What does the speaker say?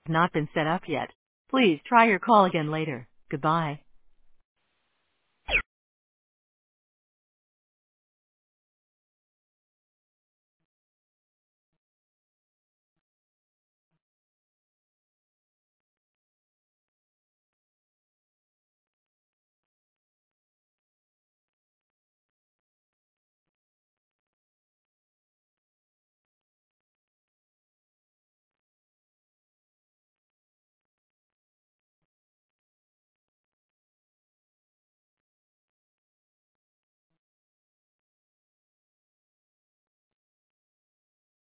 not been set up yet. Please try your call again later. Goodbye.